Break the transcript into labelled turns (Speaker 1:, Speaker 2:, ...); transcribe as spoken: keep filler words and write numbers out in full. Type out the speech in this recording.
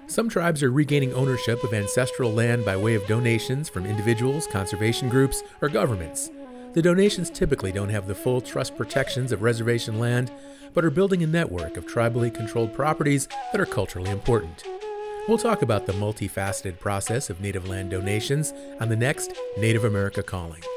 Speaker 1: Some tribes are regaining ownership of ancestral land by way of donations from individuals, conservation groups, or governments. The donations typically don't have the full trust protections of reservation land, but are building a network of tribally controlled properties that are culturally important. We'll talk about the multifaceted process of Native land donations on the next Native America Calling.